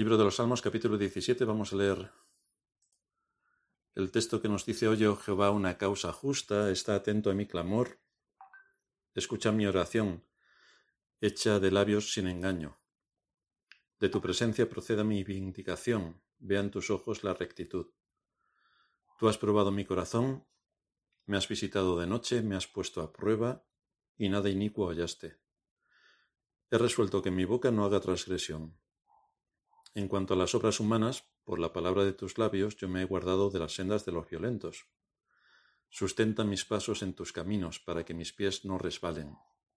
Libro de los Salmos, capítulo 17, vamos a leer el texto que nos dice: Oye, oh Jehová, una causa justa, está atento a mi clamor, escucha mi oración, hecha de labios sin engaño. De tu presencia proceda mi vindicación, vean tus ojos la rectitud. Tú has probado mi corazón, me has visitado de noche, me has puesto a prueba, y nada inicuo hallaste. He resuelto que mi boca no haga transgresión. En cuanto a las obras humanas, por la palabra de tus labios yo me he guardado de las sendas de los violentos. Sustenta mis pasos en tus caminos, para que mis pies no resbalen.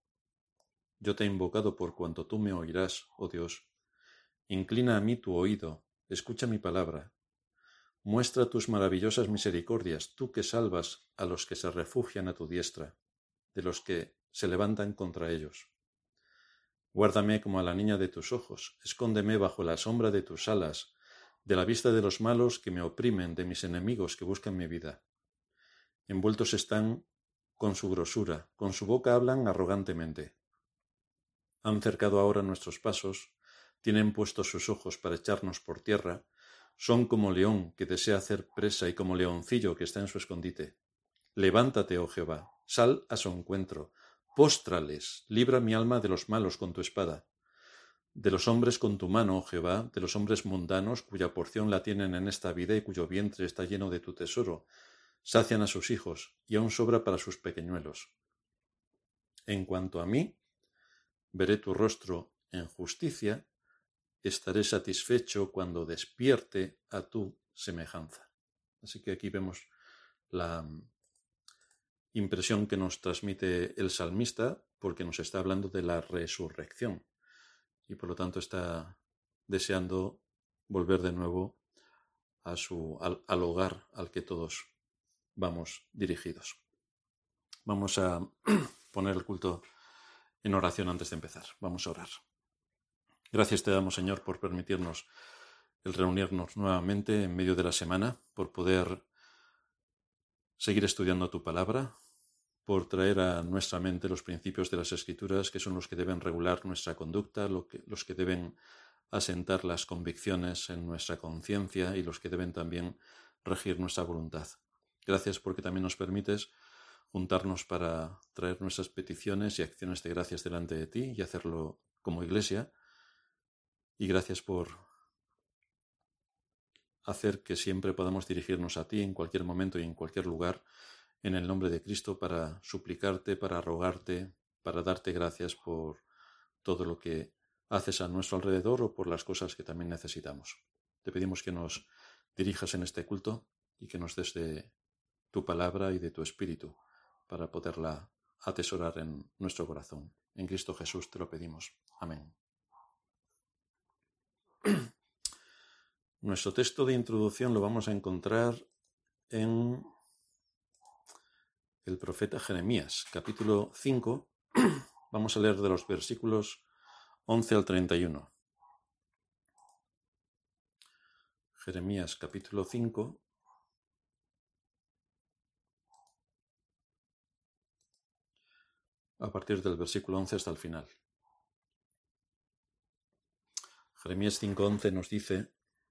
Yo te he invocado por cuanto tú me oirás, oh Dios. Inclina a mí tu oído, escucha mi palabra. Muestra tus maravillosas misericordias, tú que salvas a los que se refugian a tu diestra, de los que se levantan contra ellos. Guárdame como a la niña de tus ojos, escóndeme bajo la sombra de tus alas, de la vista de los malos que me oprimen, de mis enemigos que buscan mi vida. Envueltos están con su grosura, con su boca hablan arrogantemente. Han cercado ahora nuestros pasos, tienen puestos sus ojos para echarnos por tierra, son como león que desea hacer presa y como leoncillo que está en su escondite. Levántate, oh Jehová, sal a su encuentro, póstrales, libra mi alma de los malos con tu espada. De los hombres con tu mano, oh Jehová, de los hombres mundanos, cuya porción la tienen en esta vida y cuyo vientre está lleno de tu tesoro, sacian a sus hijos, y aún sobra para sus pequeñuelos. En cuanto a mí, veré tu rostro en justicia, estaré satisfecho cuando despierte a tu semejanza. Así que aquí vemos la impresión que nos transmite el salmista, porque nos está hablando de la resurrección y por lo tanto está deseando volver de nuevo al hogar al que todos vamos dirigidos. Vamos a poner el culto en oración antes de empezar. Vamos a orar. Gracias te damos, Señor, por permitirnos el reunirnos nuevamente en medio de la semana, por poder seguir estudiando tu palabra, por traer a nuestra mente los principios de las Escrituras, que son los que deben regular nuestra conducta, los que deben asentar las convicciones en nuestra conciencia y los que deben también regir nuestra voluntad. Gracias porque también nos permites juntarnos para traer nuestras peticiones y acciones de gracias delante de ti y hacerlo como iglesia. Y gracias por hacer que siempre podamos dirigirnos a ti en cualquier momento y en cualquier lugar, en el nombre de Cristo, para suplicarte, para rogarte, para darte gracias por todo lo que haces a nuestro alrededor o por las cosas que también necesitamos. Te pedimos que nos dirijas en este culto y que nos des de tu palabra y de tu espíritu para poderla atesorar en nuestro corazón. En Cristo Jesús te lo pedimos. Amén. Nuestro texto de introducción lo vamos a encontrar en el profeta Jeremías, capítulo 5. Vamos a leer de los versículos 11 al 31. Jeremías, capítulo 5. A partir del versículo 11 hasta el final. Jeremías 5:11 nos dice: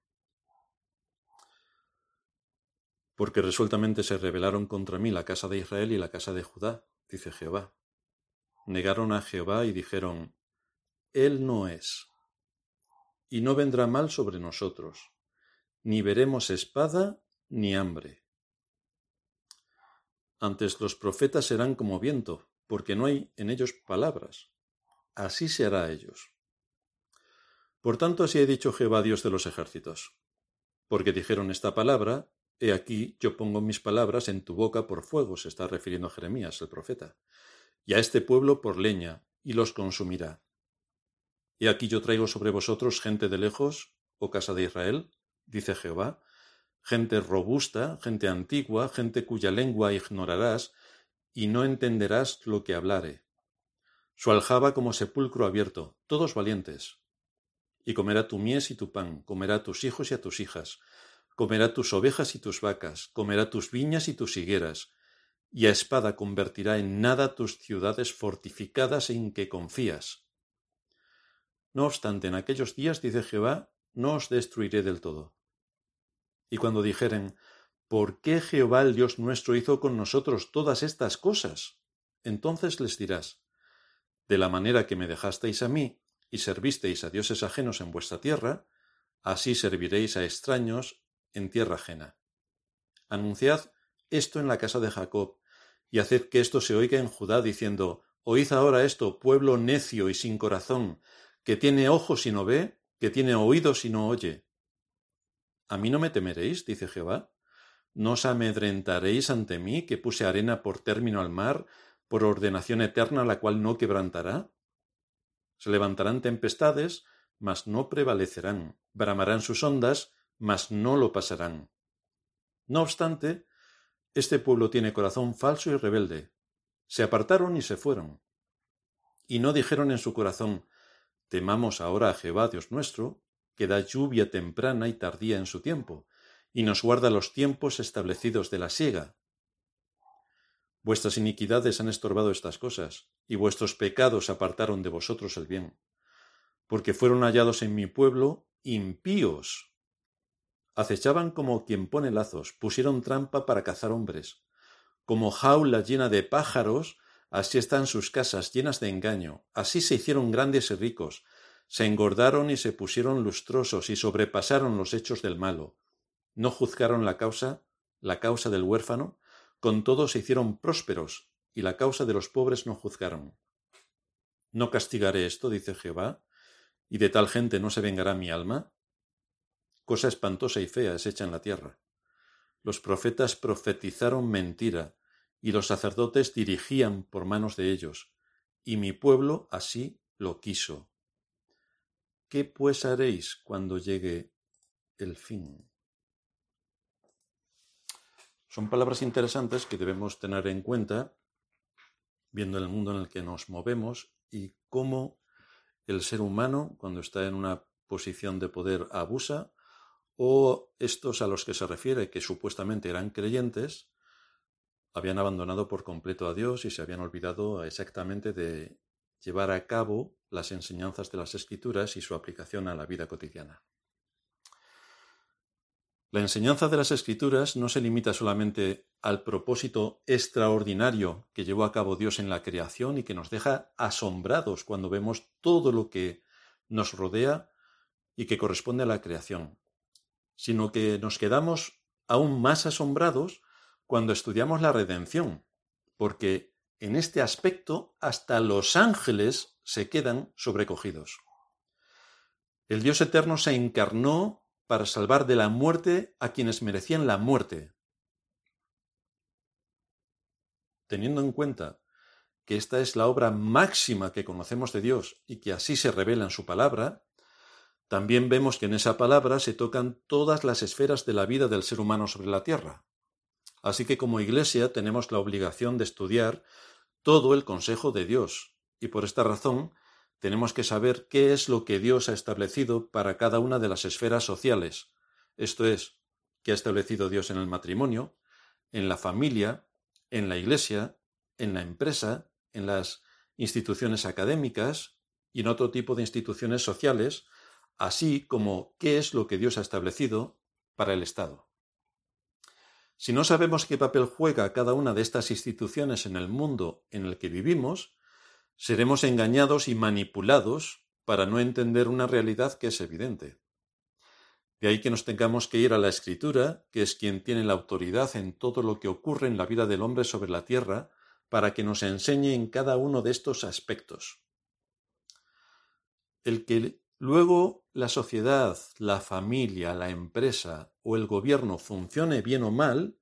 Porque resueltamente se rebelaron contra mí la casa de Israel y la casa de Judá, dice Jehová. Negaron a Jehová y dijeron: Él no es, y no vendrá mal sobre nosotros, ni veremos espada ni hambre. Antes los profetas serán como viento, porque no hay en ellos palabras. Así se hará a ellos. Por tanto, así ha dicho Jehová, Dios de los ejércitos. Porque dijeron esta palabra, he aquí yo pongo mis palabras en tu boca por fuego, se está refiriendo a Jeremías, el profeta, y a este pueblo por leña, y los consumirá. He aquí yo traigo sobre vosotros gente de lejos, oh casa de Israel, dice Jehová, gente robusta, gente antigua, gente cuya lengua ignorarás, y no entenderás lo que hablare. Su aljaba como sepulcro abierto, todos valientes. Y comerá tu mies y tu pan, comerá a tus hijos y a tus hijas, comerá tus ovejas y tus vacas, comerá tus viñas y tus higueras, y a espada convertirá en nada tus ciudades fortificadas en que confías. No obstante, en aquellos días, dice Jehová, no os destruiré del todo. Y cuando dijeren, ¿por qué Jehová el Dios nuestro hizo con nosotros todas estas cosas? Entonces les dirás, de la manera que me dejasteis a mí y servisteis a dioses ajenos en vuestra tierra, así serviréis a extraños en tierra ajena. Anunciad esto en la casa de Jacob, y haced que esto se oiga en Judá, diciendo, oíd ahora esto, pueblo necio y sin corazón, que tiene ojos y no ve, que tiene oídos y no oye. ¿A mí no me temeréis? Dice Jehová. ¿No os amedrentaréis ante mí, que puse arena por término al mar, por ordenación eterna, la cual no quebrantará? Se levantarán tempestades, mas no prevalecerán. Bramarán sus ondas, mas no lo pasarán. No obstante, este pueblo tiene corazón falso y rebelde. Se apartaron y se fueron. Y no dijeron en su corazón, temamos ahora a Jehová Dios nuestro, que da lluvia temprana y tardía en su tiempo, y nos guarda los tiempos establecidos de la siega. Vuestras iniquidades han estorbado estas cosas, y vuestros pecados apartaron de vosotros el bien, porque fueron hallados en mi pueblo impíos. Acechaban como quien pone lazos, pusieron trampa para cazar hombres. Como jaula llena de pájaros, así están sus casas llenas de engaño. Así se hicieron grandes y ricos, se engordaron y se pusieron lustrosos y sobrepasaron los hechos del malo. No juzgaron la causa del huérfano, con todo se hicieron prósperos, y la causa de los pobres no juzgaron. ¿No castigaré esto? Dice Jehová, y de tal gente no se vengará mi alma. Cosa espantosa y fea es hecha en la tierra. Los profetas profetizaron mentira, y los sacerdotes dirigían por manos de ellos, y mi pueblo así lo quiso. ¿Qué pues haréis cuando llegue el fin? Son palabras interesantes que debemos tener en cuenta, viendo el mundo en el que nos movemos y cómo el ser humano, cuando está en una posición de poder, abusa, o estos a los que se refiere, que supuestamente eran creyentes, habían abandonado por completo a Dios y se habían olvidado exactamente de llevar a cabo las enseñanzas de las Escrituras y su aplicación a la vida cotidiana. La enseñanza de las Escrituras no se limita solamente al propósito extraordinario que llevó a cabo Dios en la creación y que nos deja asombrados cuando vemos todo lo que nos rodea y que corresponde a la creación, sino que nos quedamos aún más asombrados cuando estudiamos la redención, porque en este aspecto hasta los ángeles se quedan sobrecogidos. El Dios eterno se encarnó para salvar de la muerte a quienes merecían la muerte. Teniendo en cuenta que esta es la obra máxima que conocemos de Dios y que así se revela en su palabra, también vemos que en esa palabra se tocan todas las esferas de la vida del ser humano sobre la tierra. Así que como Iglesia tenemos la obligación de estudiar todo el consejo de Dios, y por esta razón tenemos que saber qué es lo que Dios ha establecido para cada una de las esferas sociales. Esto es, qué ha establecido Dios en el matrimonio, en la familia, en la Iglesia, en la empresa, en las instituciones académicas y en otro tipo de instituciones sociales, así como qué es lo que Dios ha establecido para el Estado. Si no sabemos qué papel juega cada una de estas instituciones en el mundo en el que vivimos, seremos engañados y manipulados para no entender una realidad que es evidente. De ahí que nos tengamos que ir a la Escritura, que es quien tiene la autoridad en todo lo que ocurre en la vida del hombre sobre la tierra, para que nos enseñe en cada uno de estos aspectos. El que luego la sociedad, la familia, la empresa o el gobierno funcione bien o mal,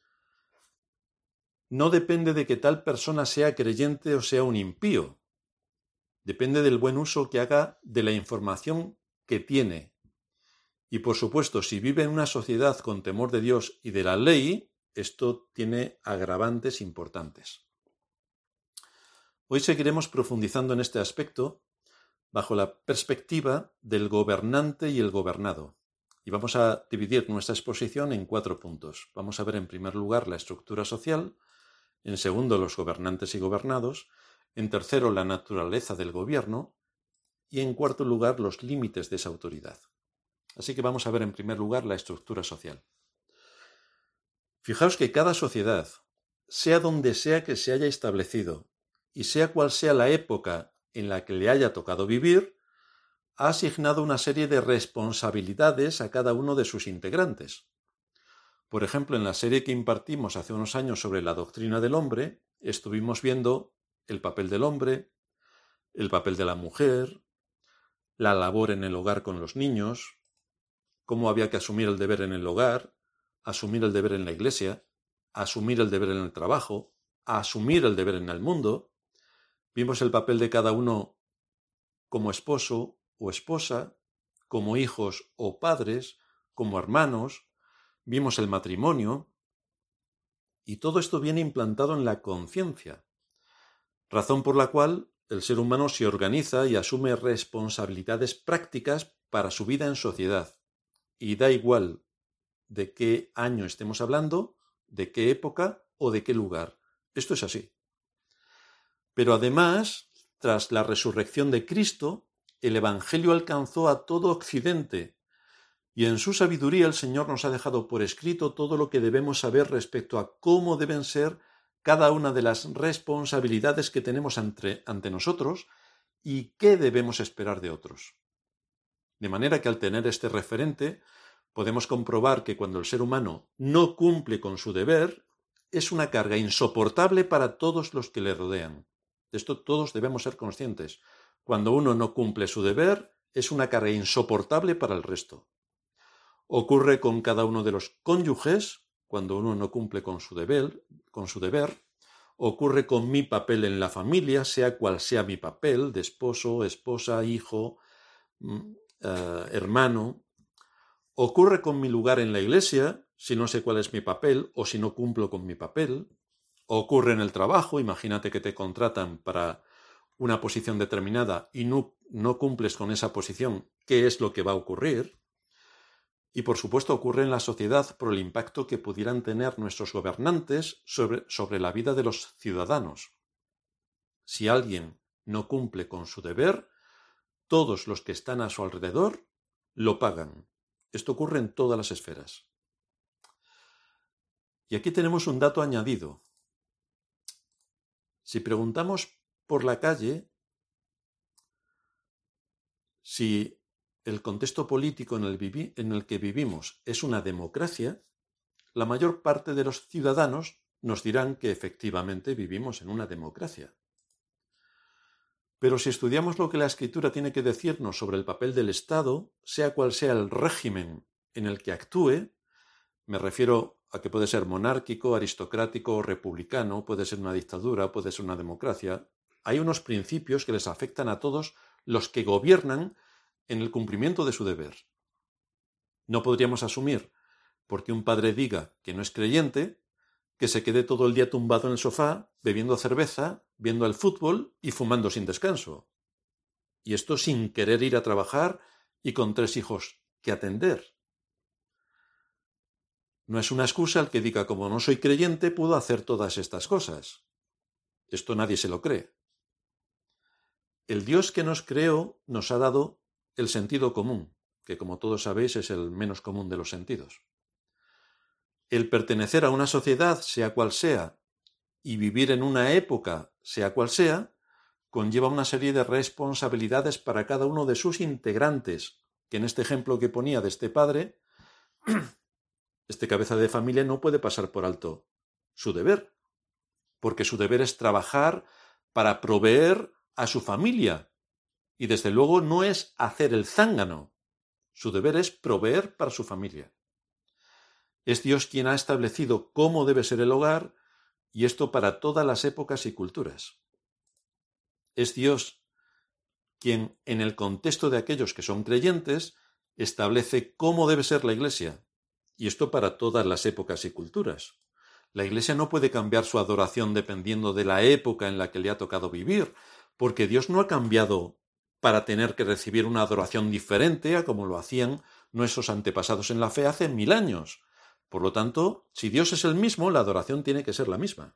no depende de que tal persona sea creyente o sea un impío. Depende del buen uso que haga de la información que tiene. Y por supuesto, si vive en una sociedad con temor de Dios y de la ley, esto tiene agravantes importantes. Hoy seguiremos profundizando en este aspecto bajo la perspectiva del gobernante y el gobernado. Y vamos a dividir nuestra exposición en 4 puntos. Vamos a ver en primer lugar la estructura social, en segundo los gobernantes y gobernados, en tercero la naturaleza del gobierno y en cuarto lugar los límites de esa autoridad. Así que vamos a ver en primer lugar la estructura social. Fijaos que cada sociedad, sea donde sea que se haya establecido, y sea cual sea la época en la que le haya tocado vivir, ha asignado una serie de responsabilidades a cada uno de sus integrantes. Por ejemplo, en la serie que impartimos hace unos años sobre la doctrina del hombre, estuvimos viendo el papel del hombre, el papel de la mujer, la labor en el hogar con los niños, cómo había que asumir el deber en el hogar, asumir el deber en la iglesia, asumir el deber en el trabajo, asumir el deber en el mundo. Vimos el papel de cada uno como esposo o esposa, como hijos o padres, como hermanos. Vimos el matrimonio, y todo esto viene implantado en la conciencia, razón por la cual el ser humano se organiza y asume responsabilidades prácticas para su vida en sociedad, y da igual de qué año estemos hablando, de qué época o de qué lugar. Esto es así. Pero además, tras la resurrección de Cristo, el Evangelio alcanzó a todo Occidente, y en su sabiduría el Señor nos ha dejado por escrito todo lo que debemos saber respecto a cómo deben ser cada una de las responsabilidades que tenemos ante nosotros y qué debemos esperar de otros. De manera que al tener este referente, podemos comprobar que cuando el ser humano no cumple con su deber, es una carga insoportable para todos los que le rodean. De esto todos debemos ser conscientes. Cuando uno no cumple su deber, es una carga insoportable para el resto. Ocurre con cada uno de los cónyuges, cuando uno no cumple con su deber. Ocurre con mi papel en la familia, sea cual sea mi papel, de esposo, esposa, hijo, hermano. Ocurre con mi lugar en la iglesia, si no sé cuál es mi papel o si no cumplo con mi papel. Ocurre en el trabajo, imagínate que te contratan para una posición determinada y no cumples con esa posición, ¿qué es lo que va a ocurrir? Y por supuesto ocurre en la sociedad por el impacto que pudieran tener nuestros gobernantes sobre la vida de los ciudadanos. Si alguien no cumple con su deber, todos los que están a su alrededor lo pagan. Esto ocurre en todas las esferas. Y aquí tenemos un dato añadido. Si preguntamos por la calle si el contexto político en el que vivimos es una democracia, la mayor parte de los ciudadanos nos dirán que efectivamente vivimos en una democracia. Pero si estudiamos lo que la Escritura tiene que decirnos sobre el papel del Estado, sea cual sea el régimen en el que actúe, me refiero a que puede ser monárquico, aristocrático o republicano, puede ser una dictadura, puede ser una democracia, hay unos principios que les afectan a todos los que gobiernan en el cumplimiento de su deber. No podríamos asumir, porque un padre diga que no es creyente, que se quede todo el día tumbado en el sofá, bebiendo cerveza, viendo el fútbol y fumando sin descanso. Y esto sin querer ir a trabajar y con 3 hijos que atender. No es una excusa el que diga, como no soy creyente, puedo hacer todas estas cosas. Esto nadie se lo cree. El Dios que nos creó nos ha dado el sentido común, que como todos sabéis es el menos común de los sentidos. El pertenecer a una sociedad, sea cual sea, y vivir en una época, sea cual sea, conlleva una serie de responsabilidades para cada uno de sus integrantes, que en este ejemplo que ponía de este padre, este cabeza de familia no puede pasar por alto su deber, porque su deber es trabajar para proveer a su familia, y desde luego no es hacer el zángano, su deber es proveer para su familia. Es Dios quien ha establecido cómo debe ser el hogar, y esto para todas las épocas y culturas. Es Dios quien, en el contexto de aquellos que son creyentes, establece cómo debe ser la Iglesia, y esto para todas las épocas y culturas. La Iglesia no puede cambiar su adoración dependiendo de la época en la que le ha tocado vivir, porque Dios no ha cambiado para tener que recibir una adoración diferente a como lo hacían nuestros antepasados en la fe hace 1000 años. Por lo tanto, si Dios es el mismo, la adoración tiene que ser la misma.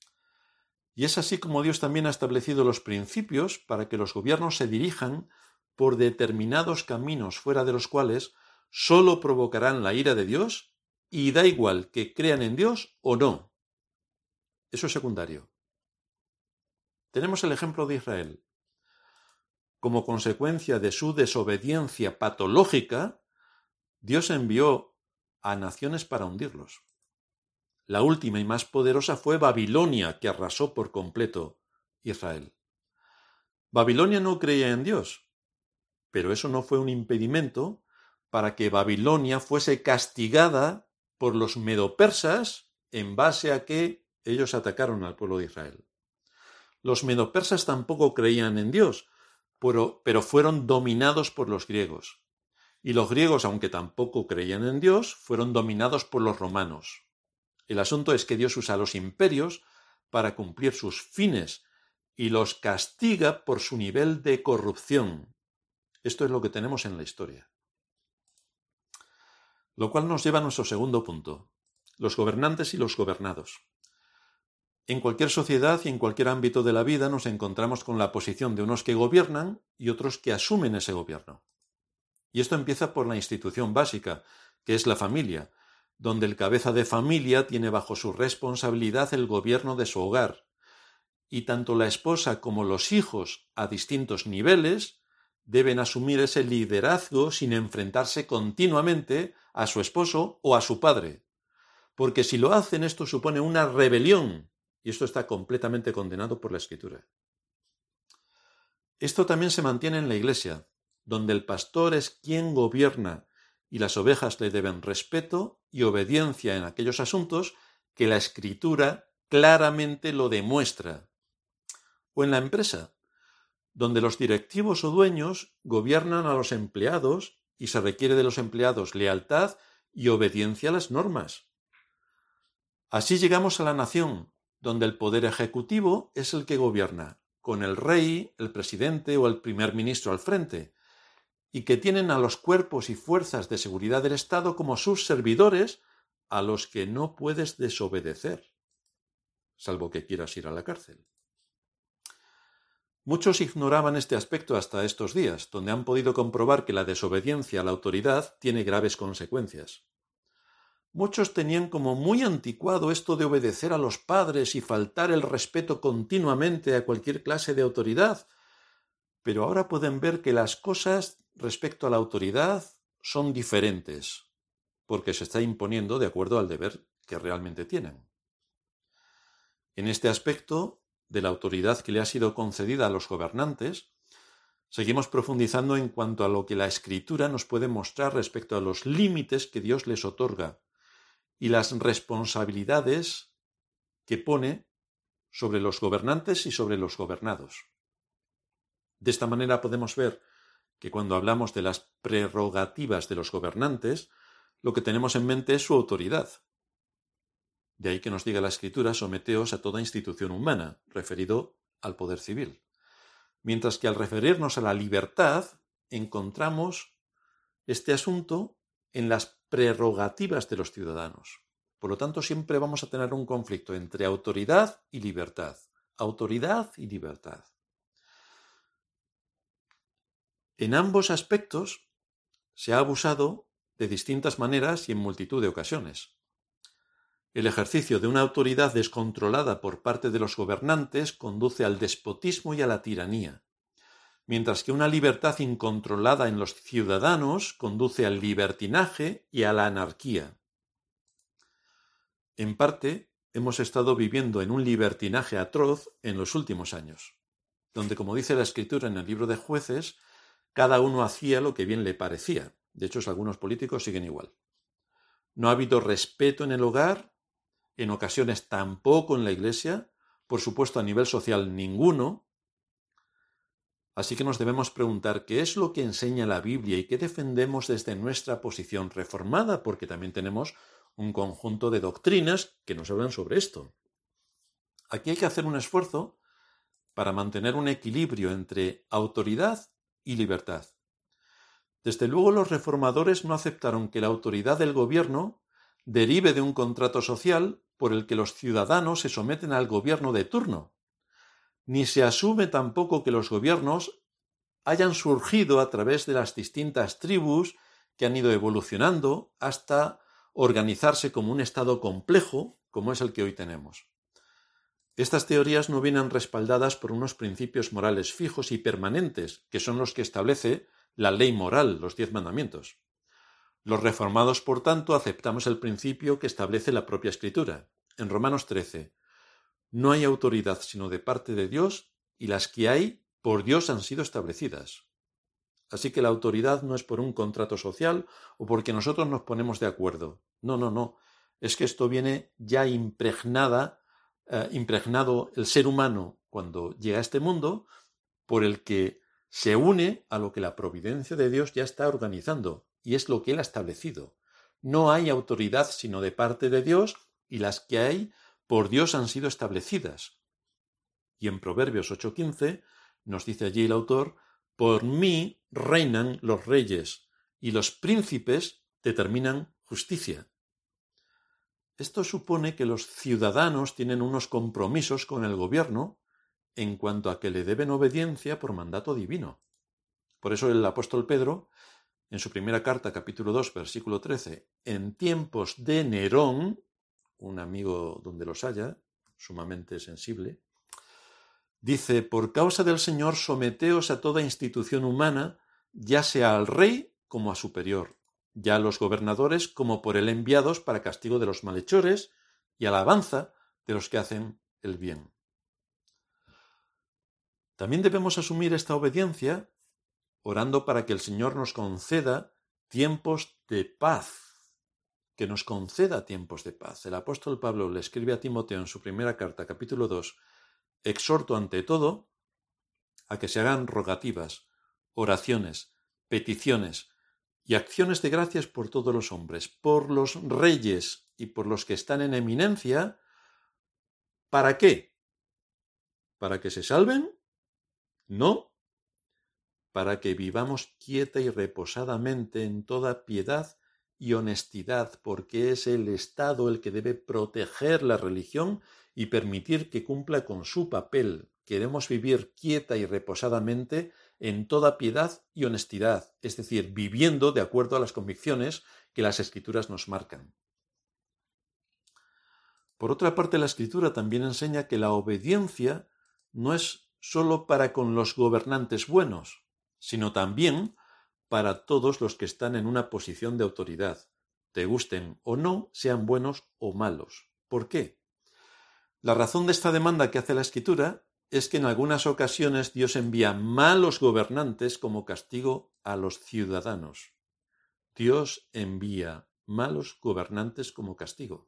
Y es así como Dios también ha establecido los principios para que los gobiernos se dirijan por determinados caminos fuera de los cuales solo provocarán la ira de Dios, y da igual que crean en Dios o no. Eso es secundario. Tenemos el ejemplo de Israel. Como consecuencia de su desobediencia patológica, Dios envió a naciones para hundirlos. La última y más poderosa fue Babilonia, que arrasó por completo Israel. Babilonia no creía en Dios, pero eso no fue un impedimento para que Babilonia fuese castigada por los medopersas en base a que ellos atacaron al pueblo de Israel. Los medopersas tampoco creían en Dios, pero fueron dominados por los griegos. Y los griegos, aunque tampoco creían en Dios, fueron dominados por los romanos. El asunto es que Dios usa a los imperios para cumplir sus fines y los castiga por su nivel de corrupción. Esto es lo que tenemos en la historia. Lo cual nos lleva a nuestro segundo punto: los gobernantes y los gobernados. En cualquier sociedad y en cualquier ámbito de la vida nos encontramos con la posición de unos que gobiernan y otros que asumen ese gobierno. Y esto empieza por la institución básica, que es la familia, donde el cabeza de familia tiene bajo su responsabilidad el gobierno de su hogar, y tanto la esposa como los hijos, a distintos niveles, deben asumir ese liderazgo sin enfrentarse continuamente a su esposo o a su padre, porque si lo hacen esto supone una rebelión, y esto está completamente condenado por la Escritura. Esto también se mantiene en la Iglesia, donde el pastor es quien gobierna y las ovejas le deben respeto y obediencia en aquellos asuntos que la Escritura claramente lo demuestra. O en la empresa, donde los directivos o dueños gobiernan a los empleados y se requiere de los empleados lealtad y obediencia a las normas. Así llegamos a la nación, donde el poder ejecutivo es el que gobierna, con el rey, el presidente o el primer ministro al frente, y que tienen a los cuerpos y fuerzas de seguridad del Estado como sus servidores a los que no puedes desobedecer, salvo que quieras ir a la cárcel. Muchos ignoraban este aspecto hasta estos días, donde han podido comprobar que la desobediencia a la autoridad tiene graves consecuencias. Muchos tenían como muy anticuado esto de obedecer a los padres y faltar el respeto continuamente a cualquier clase de autoridad, pero ahora pueden ver que las cosas respecto a la autoridad son diferentes, porque se está imponiendo de acuerdo al deber que realmente tienen. En este aspecto de la autoridad que le ha sido concedida a los gobernantes, seguimos profundizando en cuanto a lo que la Escritura nos puede mostrar respecto a los límites que Dios les otorga y las responsabilidades que pone sobre los gobernantes y sobre los gobernados. De esta manera podemos ver que cuando hablamos de las prerrogativas de los gobernantes, lo que tenemos en mente es su autoridad. De ahí que nos diga la Escritura: someteos a toda institución humana, referido al poder civil. Mientras que al referirnos a la libertad, encontramos este asunto en las prerrogativas de los ciudadanos. Por lo tanto, siempre vamos a tener un conflicto entre autoridad y libertad. Autoridad y libertad. En ambos aspectos se ha abusado de distintas maneras y en multitud de ocasiones. El ejercicio de una autoridad descontrolada por parte de los gobernantes conduce al despotismo y a la tiranía, mientras que una libertad incontrolada en los ciudadanos conduce al libertinaje y a la anarquía. En parte, hemos estado viviendo en un libertinaje atroz en los últimos años, donde, como dice la Escritura en el libro de Jueces, cada uno hacía lo que bien le parecía. De hecho, algunos políticos siguen igual. No ha habido respeto en el hogar, en ocasiones tampoco en la Iglesia, por supuesto a nivel social ninguno. Así que nos debemos preguntar qué es lo que enseña la Biblia y qué defendemos desde nuestra posición reformada, porque también tenemos un conjunto de doctrinas que nos hablan sobre esto. Aquí hay que hacer un esfuerzo para mantener un equilibrio entre autoridad y libertad. Desde luego, los reformadores no aceptaron que la autoridad del gobierno derive de un contrato social por el que los ciudadanos se someten al gobierno de turno, ni se asume tampoco que los gobiernos hayan surgido a través de las distintas tribus que han ido evolucionando hasta organizarse como un estado complejo como es el que hoy tenemos. Estas teorías no vienen respaldadas por unos principios morales fijos y permanentes, que son los que establece la ley moral, los 10 mandamientos. Los reformados, por tanto, aceptamos el principio que establece la propia Escritura. En Romanos 13, no hay autoridad sino de parte de Dios, y las que hay, por Dios han sido establecidas. Así que la autoridad no es por un contrato social o porque nosotros nos ponemos de acuerdo. No. Es que esto viene ya impregnado el ser humano cuando llega a este mundo, por el que se une a lo que la providencia de Dios ya está organizando, y es lo que Él ha establecido. No hay autoridad sino de parte de Dios, y las que hay por Dios han sido establecidas. Y en Proverbios 8:15 nos dice allí el autor: por mí reinan los reyes, y los príncipes determinan justicia. Esto supone que los ciudadanos tienen unos compromisos con el gobierno en cuanto a que le deben obediencia por mandato divino. Por eso el apóstol Pedro, en su primera carta, capítulo 2, versículo 13, en tiempos de Nerón, un amigo donde los haya, sumamente sensible, dice: por causa del Señor someteos a toda institución humana, ya sea al rey como a superior, ya a los gobernadores como por él enviados para castigo de los malhechores y alabanza de los que hacen el bien. También debemos asumir esta obediencia orando para que el Señor nos conceda tiempos de paz, que nos conceda tiempos de paz. El apóstol Pablo le escribe a Timoteo en su primera carta, capítulo 2, exhorto ante todo a que se hagan rogativas, oraciones, peticiones y acciones de gracias por todos los hombres, por los reyes y por los que están en eminencia. ¿Para qué? ¿Para que se salven? No, para que vivamos quieta y reposadamente en toda piedad y honestidad, porque es el Estado el que debe proteger la religión y permitir que cumpla con su papel. Queremos vivir quieta y reposadamente en toda piedad y honestidad, es decir, viviendo de acuerdo a las convicciones que las Escrituras nos marcan. Por otra parte, la Escritura también enseña que la obediencia no es sólo para con los gobernantes buenos, sino también para todos los que están en una posición de autoridad, te gusten o no, sean buenos o malos. ¿Por qué? La razón de esta demanda que hace la Escritura es que en algunas ocasiones Dios envía malos gobernantes como castigo a los ciudadanos. Dios envía malos gobernantes como castigo.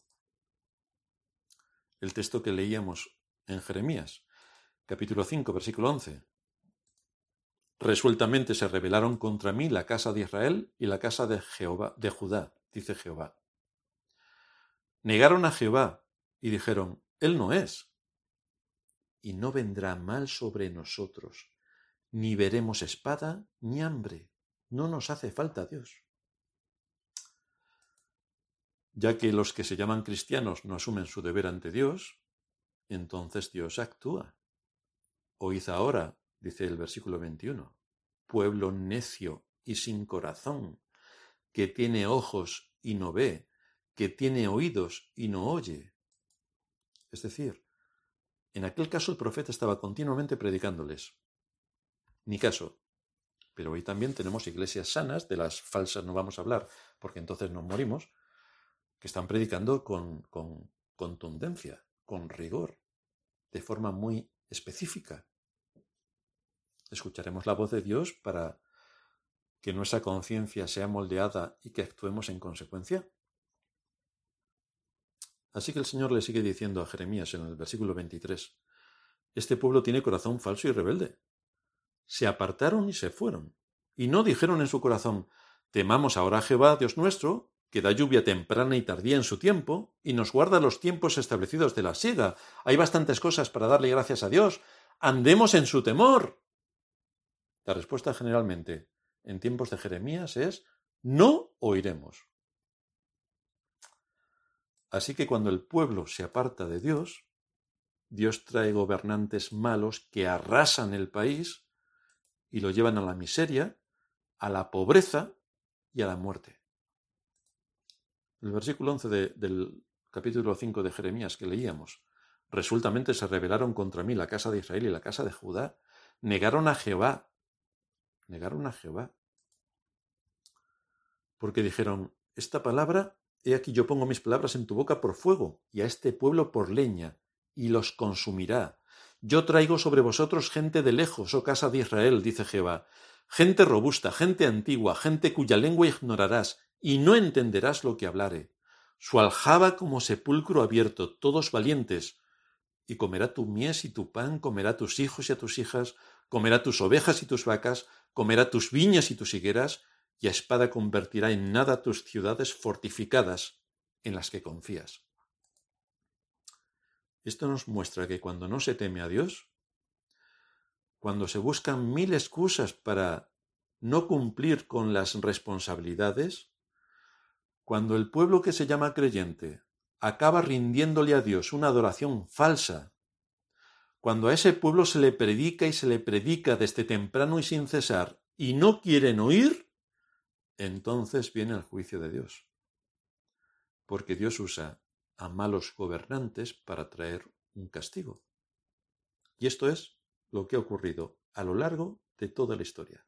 El texto que leíamos en Jeremías, capítulo 5, versículo 11. Resueltamente se rebelaron contra mí la casa de Israel y la casa de Judá, dice Jehová. Negaron a Jehová y dijeron: Él no es. Y no vendrá mal sobre nosotros, ni veremos espada ni hambre. No nos hace falta Dios. Ya que los que se llaman cristianos no asumen su deber ante Dios, entonces Dios actúa. Oíd ahora, dice el versículo 21, pueblo necio y sin corazón, que tiene ojos y no ve, que tiene oídos y no oye. Es decir, en aquel caso el profeta estaba continuamente predicándoles. Ni caso. Pero hoy también tenemos iglesias sanas, de las falsas no vamos a hablar, porque entonces nos morimos, que están predicando con contundencia, con rigor, de forma muy específica. Escucharemos la voz de Dios para que nuestra conciencia sea moldeada y que actuemos en consecuencia. Así que el Señor le sigue diciendo a Jeremías en el versículo 23, este pueblo tiene corazón falso y rebelde. Se apartaron y se fueron, y no dijeron en su corazón, temamos ahora a Jehová, Dios nuestro, que da lluvia temprana y tardía en su tiempo, y nos guarda los tiempos establecidos de la siega. Hay bastantes cosas para darle gracias a Dios. ¡Andemos en su temor! La respuesta generalmente en tiempos de Jeremías es, no oiremos. Así que cuando el pueblo se aparta de Dios, Dios trae gobernantes malos que arrasan el país y lo llevan a la miseria, a la pobreza y a la muerte. El versículo 11 del capítulo 5 de Jeremías que leíamos: resueltamente se rebelaron contra mí la casa de Israel y la casa de Judá. Negaron a Jehová. Porque dijeron: esta palabra, he aquí yo pongo mis palabras en tu boca por fuego, y a este pueblo por leña, y los consumirá. Yo traigo sobre vosotros gente de lejos, oh casa de Israel, dice Jehová, gente robusta, gente antigua, gente cuya lengua ignorarás, y no entenderás lo que hablare. Su aljaba como sepulcro abierto, todos valientes, y comerá tu mies y tu pan, comerá tus hijos y a tus hijas, comerá tus ovejas y tus vacas, comerá tus viñas y tus higueras, y a espada convertirá en nada tus ciudades fortificadas en las que confías. Esto nos muestra que cuando no se teme a Dios, cuando se buscan 1000 excusas para no cumplir con las responsabilidades, cuando el pueblo que se llama creyente acaba rindiéndole a Dios una adoración falsa, cuando a ese pueblo se le predica y se le predica desde temprano y sin cesar y no quieren oír, entonces viene el juicio de Dios. Porque Dios usa a malos gobernantes para traer un castigo. Y esto es lo que ha ocurrido a lo largo de toda la historia.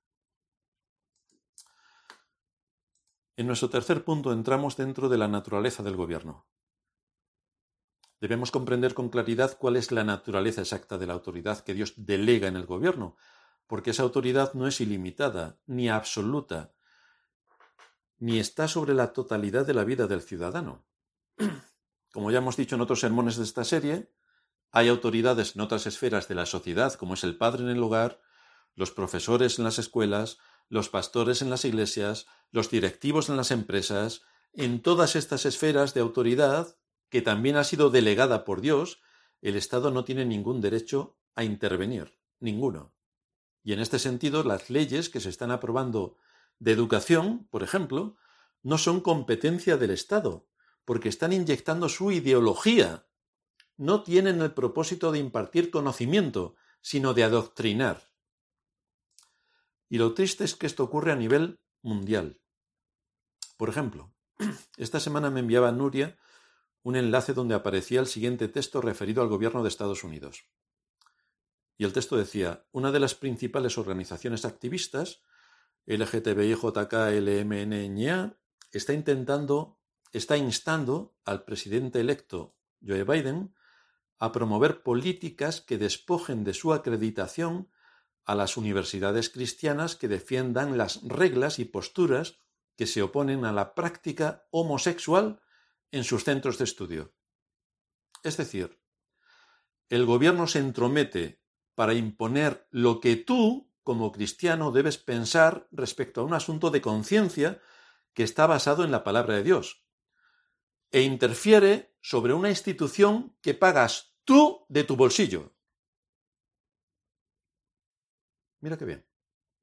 En nuestro tercer punto entramos dentro de la naturaleza del gobierno. Debemos comprender con claridad cuál es la naturaleza exacta de la autoridad que Dios delega en el gobierno, porque esa autoridad no es ilimitada, ni absoluta, ni está sobre la totalidad de la vida del ciudadano. Como ya hemos dicho en otros sermones de esta serie, hay autoridades en otras esferas de la sociedad, como es el padre en el hogar, los profesores en las escuelas, los pastores en las iglesias, los directivos en las empresas. En todas estas esferas de autoridad, que también ha sido delegada por Dios, el Estado no tiene ningún derecho a intervenir, ninguno. Y en este sentido, las leyes que se están aprobando de educación, por ejemplo, no son competencia del Estado, porque están inyectando su ideología. No tienen el propósito de impartir conocimiento, sino de adoctrinar. Y lo triste es que esto ocurre a nivel mundial. Por ejemplo, esta semana me enviaba Nuria un enlace donde aparecía el siguiente texto referido al gobierno de Estados Unidos. Y el texto decía: una de las principales organizaciones activistas, LGTBIJKLMNA, está instando al presidente electo Joe Biden a promover políticas que despojen de su acreditación a las universidades cristianas que defiendan las reglas y posturas que se oponen a la práctica homosexual en sus centros de estudio. Es decir, el gobierno se entromete para imponer lo que tú, como cristiano, debes pensar respecto a un asunto de conciencia que está basado en la palabra de Dios, e interfiere sobre una institución que pagas tú de tu bolsillo. Mira qué bien.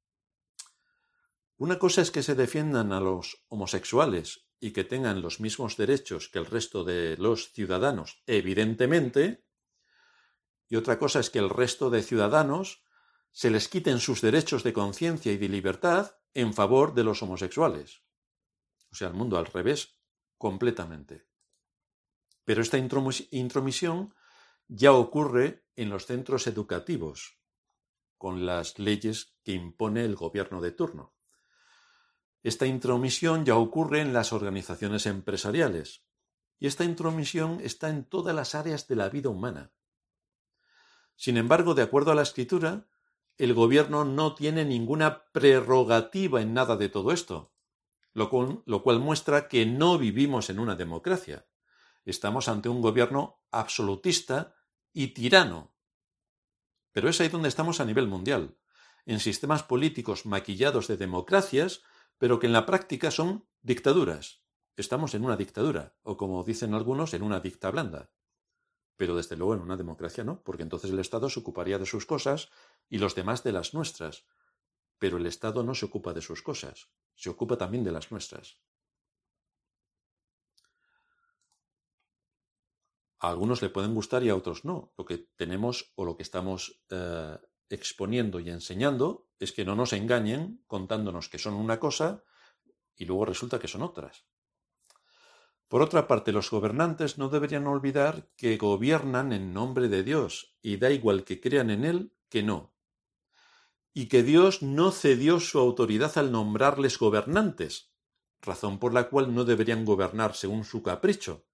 Una cosa es que se defiendan a los homosexuales y que tengan los mismos derechos que el resto de los ciudadanos, evidentemente, y otra cosa es que el resto de ciudadanos se les quiten sus derechos de conciencia y de libertad en favor de los homosexuales. O sea, el mundo al revés, completamente. Pero esta intromisión ya ocurre en los centros educativos, con las leyes que impone el gobierno de turno. Esta intromisión ya ocurre en las organizaciones empresariales, y esta intromisión está en todas las áreas de la vida humana. Sin embargo, de acuerdo a la Escritura, el gobierno no tiene ninguna prerrogativa en nada de todo esto, lo cual muestra que no vivimos en una democracia. Estamos ante un gobierno absolutista y tirano. Pero es ahí donde estamos a nivel mundial, en sistemas políticos maquillados de democracias, pero que en la práctica son dictaduras. Estamos en una dictadura, o como dicen algunos, en una dicta blanda. Pero desde luego en una democracia no, porque entonces el Estado se ocuparía de sus cosas y los demás de las nuestras. Pero el Estado no se ocupa de sus cosas, se ocupa también de las nuestras. A algunos le pueden gustar y a otros no. Lo que tenemos o lo que estamos exponiendo y enseñando es que no nos engañen contándonos que son una cosa y luego resulta que son otras. Por otra parte, los gobernantes no deberían olvidar que gobiernan en nombre de Dios y da igual que crean en Él que no. Y que Dios no cedió su autoridad al nombrarles gobernantes, razón por la cual no deberían gobernar según su capricho.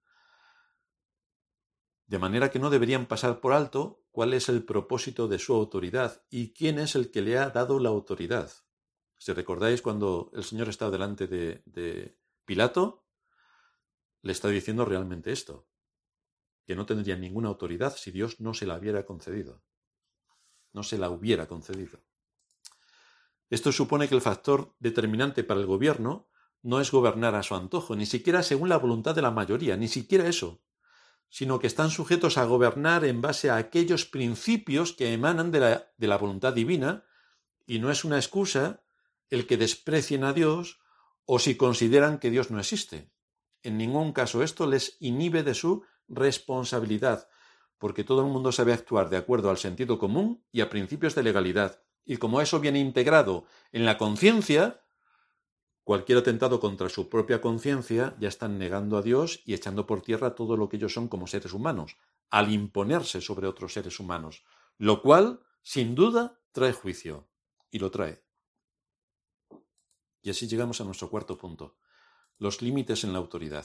De manera que no deberían pasar por alto cuál es el propósito de su autoridad y quién es el que le ha dado la autoridad. Si recordáis, cuando el Señor está delante de Pilato, le está diciendo realmente esto, que no tendría ninguna autoridad si Dios no se la hubiera concedido. No se la hubiera concedido. Esto supone que el factor determinante para el gobierno no es gobernar a su antojo, ni siquiera según la voluntad de la mayoría, ni siquiera eso, sino que están sujetos a gobernar en base a aquellos principios que emanan de la voluntad divina, y no es una excusa el que desprecien a Dios o si consideran que Dios no existe. En ningún caso esto les inhibe de su responsabilidad, porque todo el mundo sabe actuar de acuerdo al sentido común y a principios de legalidad, y como eso viene integrado en la conciencia, cualquier atentado contra su propia conciencia ya están negando a Dios y echando por tierra todo lo que ellos son como seres humanos, al imponerse sobre otros seres humanos, lo cual, sin duda, trae juicio, y lo trae. Y así llegamos a nuestro cuarto punto, los límites en la autoridad.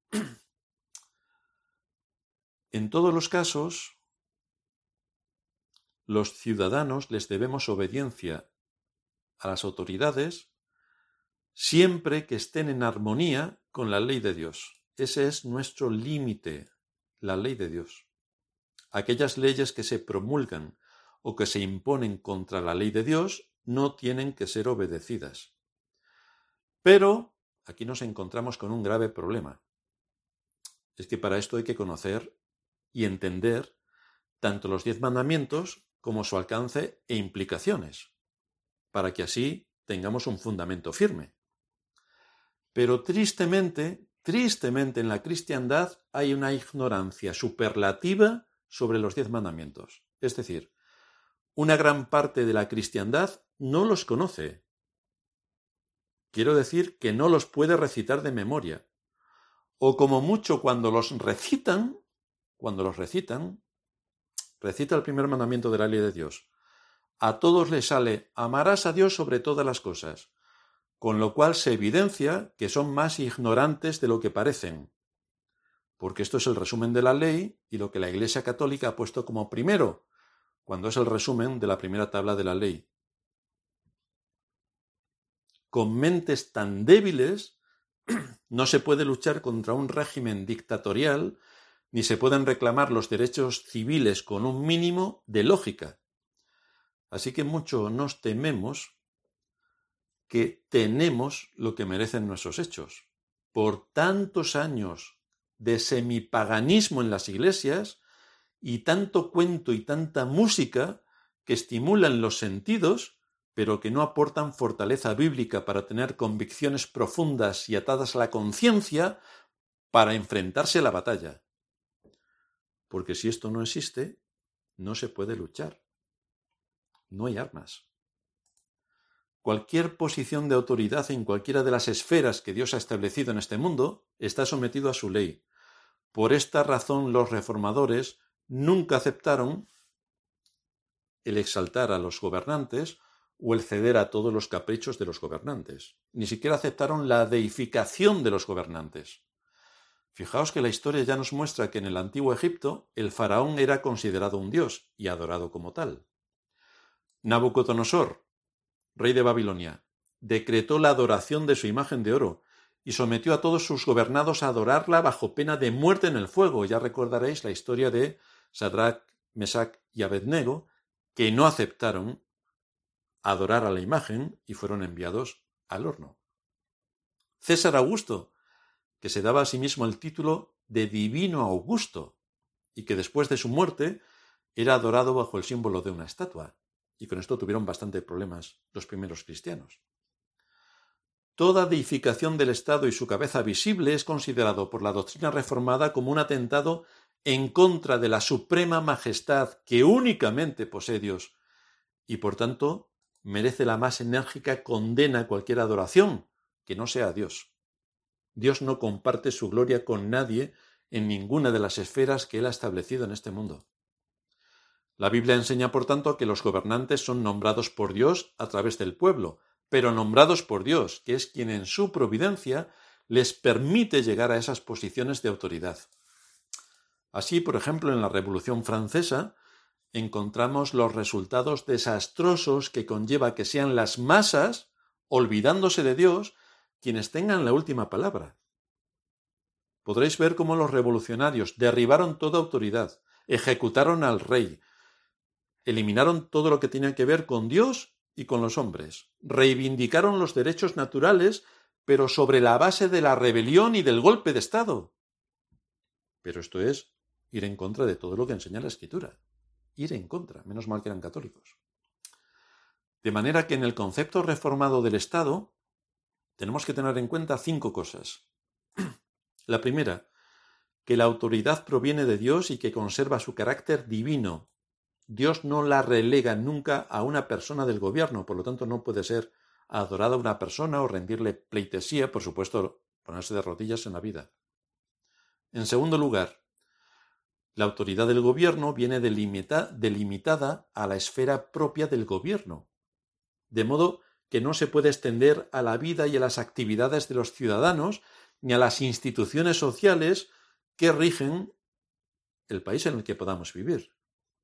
En todos los casos, los ciudadanos les debemos obediencia a las autoridades siempre que estén en armonía con la ley de Dios. Ese es nuestro límite, la ley de Dios. Aquellas leyes que se promulgan o que se imponen contra la ley de Dios no tienen que ser obedecidas. Pero aquí nos encontramos con un grave problema. Es que para esto hay que conocer y entender tanto los 10 mandamientos como su alcance e implicaciones, para que así tengamos un fundamento firme. Pero tristemente en la cristiandad hay una ignorancia superlativa sobre los 10 mandamientos. Es decir, una gran parte de la cristiandad no los conoce. Quiero decir que no los puede recitar de memoria. O como mucho cuando los recitan, recita el primer mandamiento de la ley de Dios. A todos les sale, amarás a Dios sobre todas las cosas, con lo cual se evidencia que son más ignorantes de lo que parecen, porque esto es el resumen de la ley y lo que la Iglesia Católica ha puesto como primero, cuando es el resumen de la primera tabla de la ley. Con mentes tan débiles no se puede luchar contra un régimen dictatorial ni se pueden reclamar los derechos civiles con un mínimo de lógica. Así que mucho nos tememos que tenemos lo que merecen nuestros hechos. Por tantos años de semipaganismo en las iglesias y tanto cuento y tanta música que estimulan los sentidos, pero que no aportan fortaleza bíblica para tener convicciones profundas y atadas a la conciencia para enfrentarse a la batalla. Porque si esto no existe, no se puede luchar. No hay armas. Cualquier posición de autoridad en cualquiera de las esferas que Dios ha establecido en este mundo está sometido a su ley. Por esta razón los reformadores nunca aceptaron el exaltar a los gobernantes o el ceder a todos los caprichos de los gobernantes. Ni siquiera aceptaron la deificación de los gobernantes. Fijaos que la historia ya nos muestra que en el antiguo Egipto el faraón era considerado un dios y adorado como tal. Nabucodonosor, rey de Babilonia, decretó la adoración de su imagen de oro y sometió a todos sus gobernados a adorarla bajo pena de muerte en el fuego. Ya recordaréis la historia de Sadrach, Mesach y Abednego, que no aceptaron adorar a la imagen y fueron enviados al horno. César Augusto, que se daba a sí mismo el título de Divino Augusto y que después de su muerte era adorado bajo el símbolo de una estatua. Y con esto tuvieron bastantes problemas los primeros cristianos. Toda deificación del Estado y su cabeza visible es considerado por la doctrina reformada como un atentado en contra de la suprema majestad que únicamente posee Dios y por tanto merece la más enérgica condena a cualquier adoración que no sea a Dios. Dios no comparte su gloria con nadie en ninguna de las esferas que Él ha establecido en este mundo. La Biblia enseña, por tanto, que los gobernantes son nombrados por Dios a través del pueblo, pero nombrados por Dios, que es quien en su providencia les permite llegar a esas posiciones de autoridad. Así, por ejemplo, en la Revolución Francesa encontramos los resultados desastrosos que conlleva que sean las masas, olvidándose de Dios, quienes tengan la última palabra. Podréis ver cómo los revolucionarios derribaron toda autoridad, ejecutaron al rey, eliminaron todo lo que tenía que ver con Dios y con los hombres, reivindicaron los derechos naturales, pero sobre la base de la rebelión y del golpe de Estado. Pero esto es ir en contra de todo lo que enseña la Escritura. Ir en contra, menos mal que eran católicos. De manera que en el concepto reformado del Estado tenemos que tener en cuenta 5 cosas. La primera, que la autoridad proviene de Dios y que conserva su carácter divino. Dios no la relega nunca a una persona del gobierno, por lo tanto no puede ser adorada una persona o rendirle pleitesía, por supuesto, ponerse de rodillas en la vida. En segundo lugar, la autoridad del gobierno viene delimitada a la esfera propia del gobierno, de modo que no se puede extender a la vida y a las actividades de los ciudadanos ni a las instituciones sociales que rigen el país en el que podamos vivir.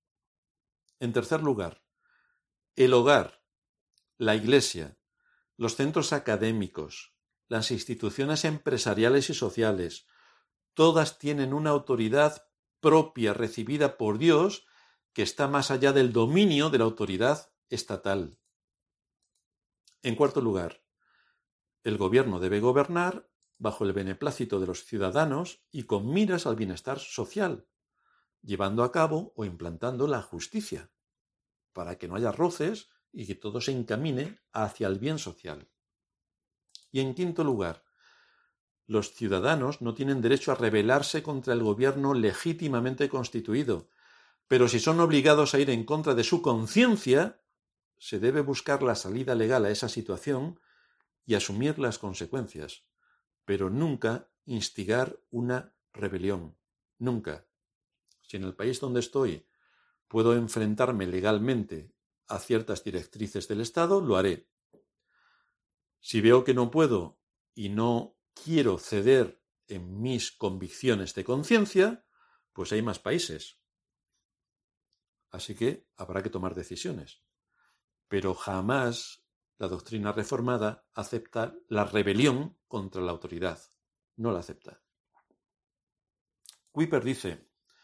En tercer lugar, el hogar, la iglesia, los centros académicos, las instituciones empresariales y sociales, todas tienen una autoridad propia recibida por Dios que está más allá del dominio de la autoridad estatal. En cuarto lugar, el gobierno debe gobernar bajo el beneplácito de los ciudadanos y con miras al bienestar social, llevando a cabo o implantando la justicia, para que no haya roces y que todo se encamine hacia el bien social. Y en quinto lugar, los ciudadanos no tienen derecho a rebelarse contra el gobierno legítimamente constituido, pero si son obligados a ir en contra de su conciencia, se debe buscar la salida legal a esa situación y asumir las consecuencias, pero nunca instigar una rebelión. Nunca. Si en el país donde estoy puedo enfrentarme legalmente a ciertas directrices del Estado, lo haré. Si veo que no puedo y no quiero ceder en mis convicciones de conciencia, pues hay más países. Así que habrá que tomar decisiones. Pero jamás la doctrina reformada acepta la rebelión contra la autoridad. No la acepta. Kuyper dice: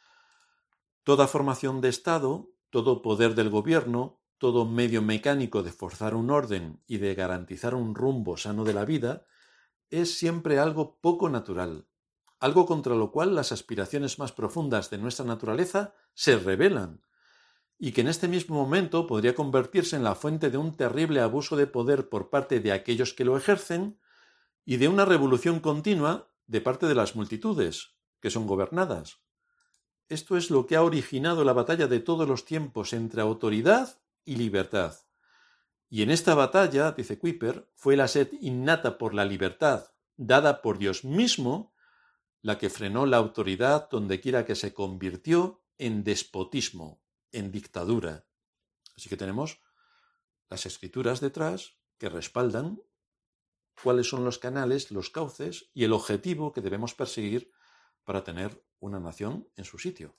toda formación de Estado, todo poder del gobierno, todo medio mecánico de forzar un orden y de garantizar un rumbo sano de la vida, es siempre algo poco natural, algo contra lo cual las aspiraciones más profundas de nuestra naturaleza se rebelan, y que en este mismo momento podría convertirse en la fuente de un terrible abuso de poder por parte de aquellos que lo ejercen y de una revolución continua de parte de las multitudes, que son gobernadas. Esto es lo que ha originado la batalla de todos los tiempos entre autoridad y libertad. Y en esta batalla, dice Kuyper, fue la sed innata por la libertad, dada por Dios mismo, la que frenó la autoridad dondequiera que se convirtió en despotismo, en dictadura. Así que tenemos las escrituras detrás que respaldan cuáles son los canales, los cauces y el objetivo que debemos perseguir para tener una nación en su sitio.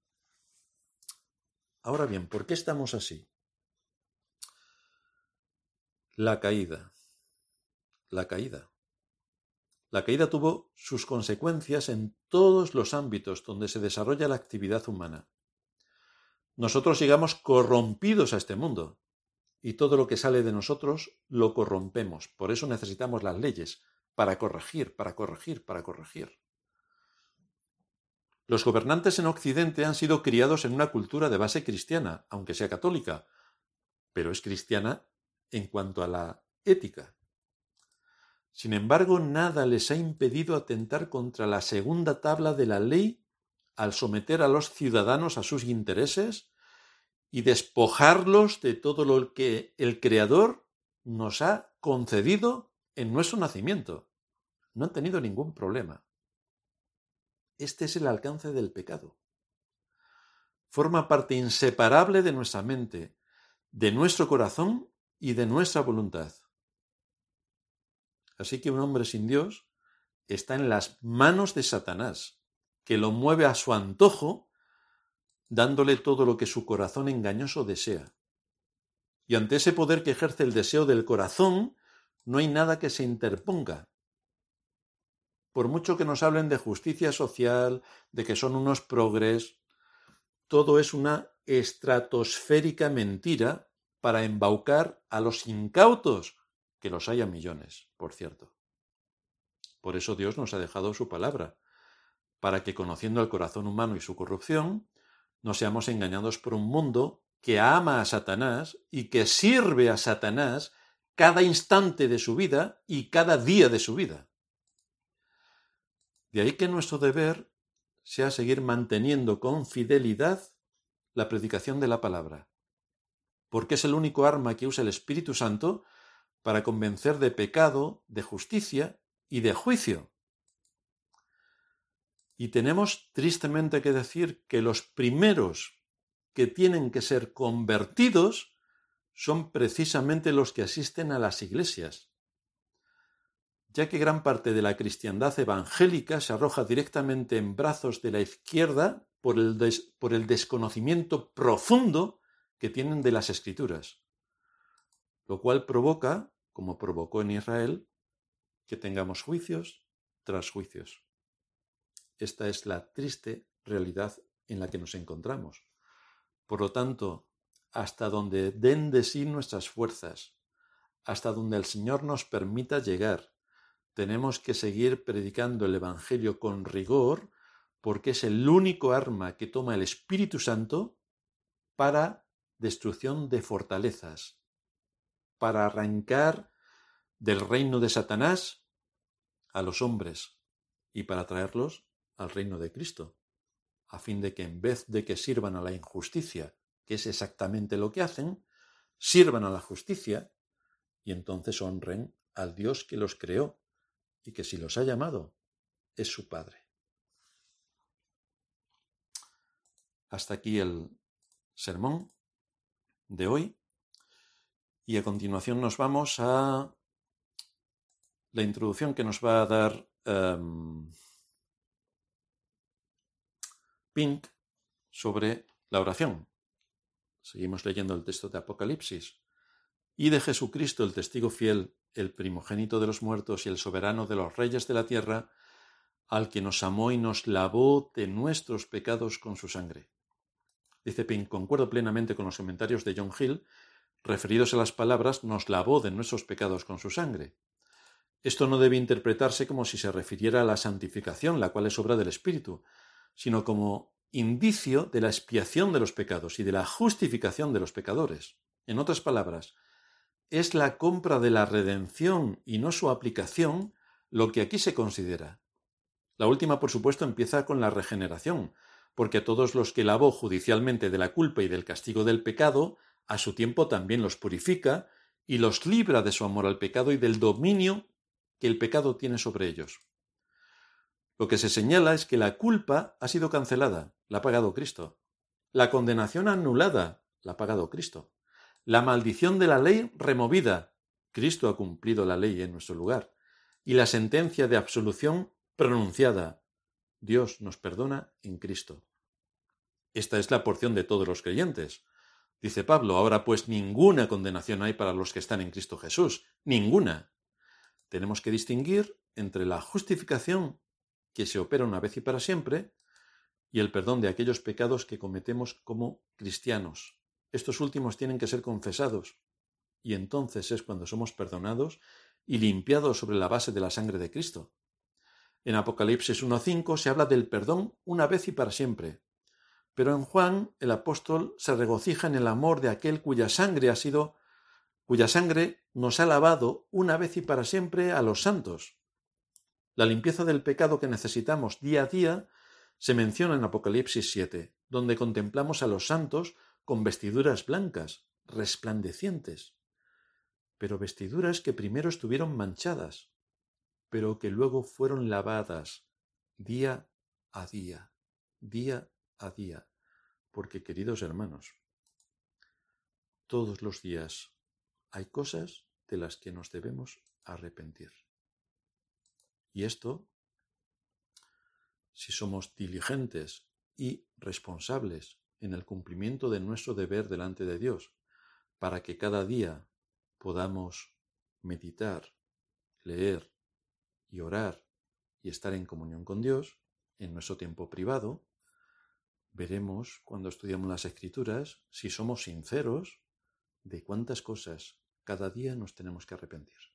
Ahora bien, ¿por qué estamos así? La caída. La caída tuvo sus consecuencias en todos los ámbitos donde se desarrolla la actividad humana. Nosotros llegamos corrompidos a este mundo y todo lo que sale de nosotros lo corrompemos. Por eso necesitamos las leyes, para corregir. Los gobernantes en Occidente han sido criados en una cultura de base cristiana, aunque sea católica, pero es cristiana en cuanto a la ética. Sin embargo, nada les ha impedido atentar contra la segunda tabla de la ley al someter a los ciudadanos a sus intereses y despojarlos de todo lo que el Creador nos ha concedido en nuestro nacimiento. No han tenido ningún problema. Este es el alcance del pecado. Forma parte inseparable de nuestra mente, de nuestro corazón y de nuestra voluntad. Así que un hombre sin Dios está en las manos de Satanás, que lo mueve a su antojo, dándole todo lo que su corazón engañoso desea. Y ante ese poder que ejerce el deseo del corazón, no hay nada que se interponga. Por mucho que nos hablen de justicia social, de que son unos progres, todo es una estratosférica mentira para embaucar a los incautos, que los hay a millones, por cierto. Por eso Dios nos ha dejado su palabra, para que, conociendo el corazón humano y su corrupción, no seamos engañados por un mundo que ama a Satanás y que sirve a Satanás cada instante de su vida y cada día de su vida. De ahí que nuestro deber sea seguir manteniendo con fidelidad la predicación de la palabra, porque es el único arma que usa el Espíritu Santo para convencer de pecado, de justicia y de juicio. Y tenemos tristemente que decir que los primeros que tienen que ser convertidos son precisamente los que asisten a las iglesias, ya que gran parte de la cristiandad evangélica se arroja directamente en brazos de la izquierda por el desconocimiento profundo que tienen de las Escrituras, lo cual provoca, como provocó en Israel, que tengamos juicios tras juicios. Esta es la triste realidad en la que nos encontramos. Por lo tanto, hasta donde den de sí nuestras fuerzas, hasta donde el Señor nos permita llegar, tenemos que seguir predicando el Evangelio con rigor, porque es el único arma que toma el Espíritu Santo para destrucción de fortalezas, para arrancar del reino de Satanás a los hombres y para traerlos al reino de Cristo, a fin de que en vez de que sirvan a la injusticia, que es exactamente lo que hacen, sirvan a la justicia y entonces honren al Dios que los creó y que si los ha llamado es su Padre. Hasta aquí el sermón de hoy y a continuación nos vamos a la introducción que nos va a dar Pink sobre la oración. Seguimos leyendo el texto de Apocalipsis. Y de Jesucristo, el testigo fiel, el primogénito de los muertos y el soberano de los reyes de la tierra, al que nos amó y nos lavó de nuestros pecados con su sangre. Dice Pink, concuerdo plenamente con los comentarios de John Hill, referidos a las palabras nos lavó de nuestros pecados con su sangre. Esto no debe interpretarse como si se refiriera a la santificación, la cual es obra del Espíritu, sino como indicio de la expiación de los pecados y de la justificación de los pecadores. En otras palabras, es la compra de la redención y no su aplicación lo que aquí se considera. La última, por supuesto, empieza con la regeneración, porque a todos los que lavó judicialmente de la culpa y del castigo del pecado, a su tiempo también los purifica y los libra de su amor al pecado y del dominio que el pecado tiene sobre ellos. Lo que se señala es que la culpa ha sido cancelada, la ha pagado Cristo. La condenación anulada, la ha pagado Cristo. La maldición de la ley removida, Cristo ha cumplido la ley en nuestro lugar. Y la sentencia de absolución pronunciada, Dios nos perdona en Cristo. Esta es la porción de todos los creyentes. Dice Pablo, ahora pues ninguna condenación hay para los que están en Cristo Jesús, ninguna. Tenemos que distinguir entre la justificación que se opera una vez y para siempre y el perdón de aquellos pecados que cometemos como cristianos. Estos últimos tienen que ser confesados y entonces es cuando somos perdonados y limpiados sobre la base de la sangre de Cristo. En Apocalipsis 1:5 se habla del perdón una vez y para siempre. Pero en Juan el apóstol se regocija en el amor de aquel cuya sangre nos ha lavado una vez y para siempre a los santos. La limpieza del pecado que necesitamos día a día se menciona en Apocalipsis 7, donde contemplamos a los santos con vestiduras blancas, resplandecientes, pero vestiduras que primero estuvieron manchadas, pero que luego fueron lavadas día a día, día a día, porque, queridos hermanos, todos los días hay cosas de las que nos debemos arrepentir. Y esto, si somos diligentes y responsables en el cumplimiento de nuestro deber delante de Dios, para que cada día podamos meditar, leer y orar y estar en comunión con Dios en nuestro tiempo privado, veremos cuando estudiamos las Escrituras si somos sinceros de cuántas cosas cada día nos tenemos que arrepentir.